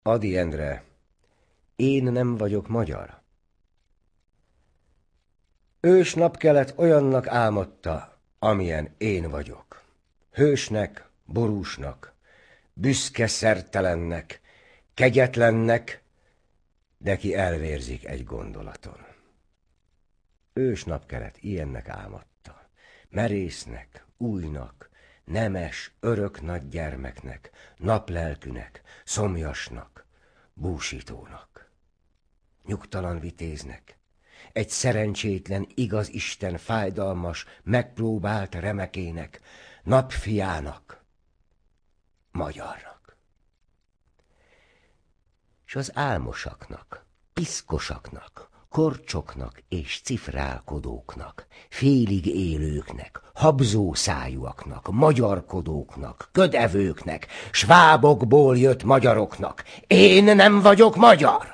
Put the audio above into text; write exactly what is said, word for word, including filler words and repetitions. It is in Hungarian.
Ady Endre, én nem vagyok magyar. Ős napkelet olyannak álmodta, amilyen én vagyok. Hősnek, borúsnak, büszke szertelennek, kegyetlennek, de ki elvérzik egy gondolaton. Ős napkelet ilyennek álmodta, merésznek, újnak, nemes, örök nagy gyermeknek, naplelkűnek, szomjasnak, búsítónak, nyugtalan vitéznek, egy szerencsétlen, igaz Isten fájdalmas, megpróbált remekének, napfiának, magyarnak. S az álmosaknak, piszkosaknak, korcsoknak és cifrálkodóknak, félig élőknek, habzó szájúaknak, magyarkodóknak, ködevőknek, svábokból jött magyaroknak. Én nem vagyok magyar!